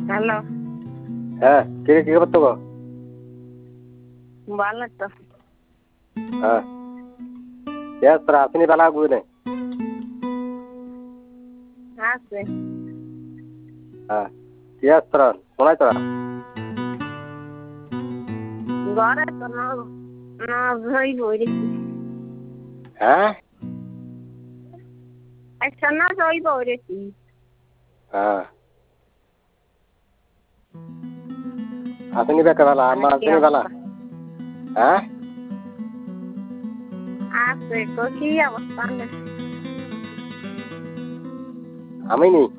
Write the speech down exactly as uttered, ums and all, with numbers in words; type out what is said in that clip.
Hello. হ্যাঁ, কে কি খবর তো? ভালো তো। হ্যাঁ। Yes, তোরা আসেনি বেলা গুনে। আছে। হ্যাঁ। Yes, তোরা শোনাই তোরা। ঘরে তো না না ধই বই হ্যাঁ? আচ্ছা না ধই বই রেছি। হ্যাঁ। আসেনি বেকা বেলা, আমার আসেনি বেলা। হ্যাঁ? আছে তো কি অবস্থা? আমি নি